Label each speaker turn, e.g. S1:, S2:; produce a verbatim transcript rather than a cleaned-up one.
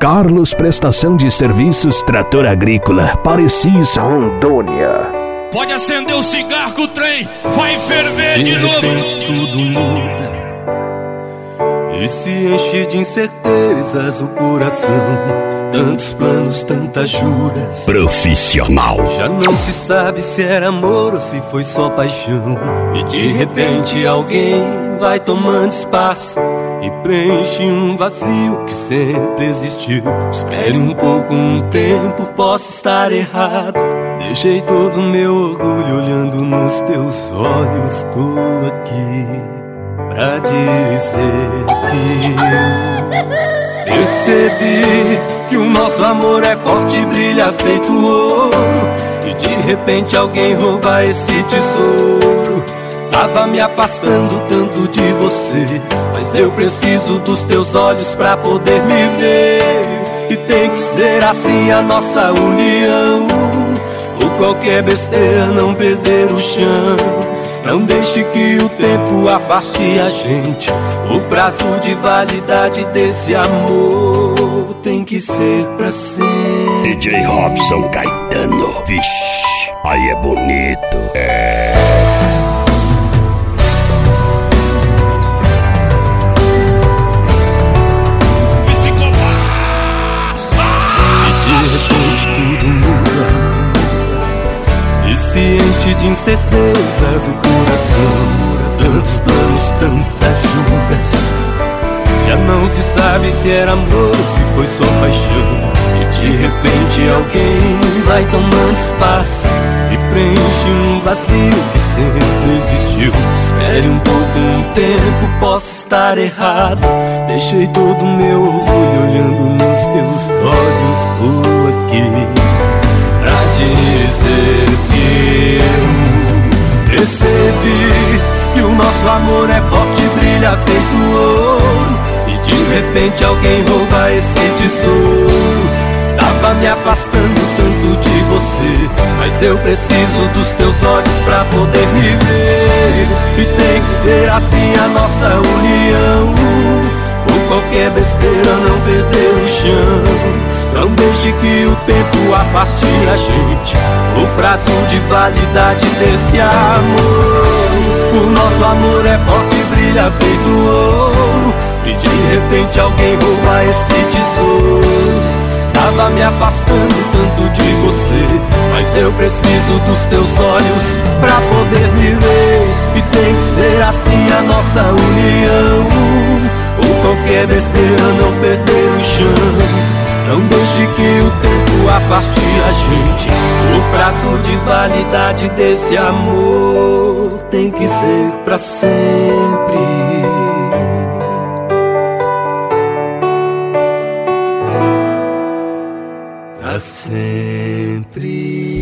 S1: Carlos Prestação de Serviços Trator Agrícola, Parecis, Rondônia.
S2: Pode acender o cigarro que o trem vai ferver de,
S3: de
S2: novo.
S3: De repente tudo muda e se enche de incertezas o coração. Tantos planos, tantas juras.
S1: Profissional.
S3: Já não se sabe se era amor ou se foi só paixão. E de repente alguém vai tomando espaço e preenche um vazio que sempre existiu. Espere um pouco, um tempo, posso estar errado. Deixei todo o meu orgulho olhando nos teus olhos. Tô aqui pra dizer que percebi que o nosso amor é forte e brilha feito ouro. E de repente alguém rouba esse tesouro. Tava me afastando tanto de você, mas eu preciso dos teus olhos pra poder me ver. E tem que ser assim a nossa união. Por qualquer besteira não perder o chão. Não deixe que o tempo afaste a gente. O prazo de validade desse amor tem que ser pra sempre.
S1: D J Robson Caetano. Vixe, aí é bonito. É.
S3: De repente tudo muda e se enche de incertezas o coração. Tantos planos, tantas juras. Já não se sabe se era amor ou se foi só paixão. E de repente alguém vai tomando espaço e preenche um vazio que sempre existiu. Espere um pouco, um tempo, posso estar errado. Deixei todo o meu orgulho olhando nos teus olhos. Tô aqui pra dizer que eu percebi que o nosso amor é forte e brilha feito ouro. E de repente alguém rouba esse tesouro. Tava me afastando tanto de você, mas eu preciso dos teus olhos pra poder me ver. E tem que ser assim a nossa união. Por qualquer besteira não perder o chão. Não deixe que o tempo afaste a gente. O prazo de validade desse amor. O nosso amor é forte e brilha feito ouro. E de repente alguém rouba esse tesouro. Tava me afastando tanto de você, mas eu preciso dos teus olhos pra poder me ver. E tem que ser assim a nossa união. Por qualquer besteira não perder o chão. Não deixe que o tempo afaste a gente. O prazo de validade desse amor tem que ser pra sempre. Pra sempre.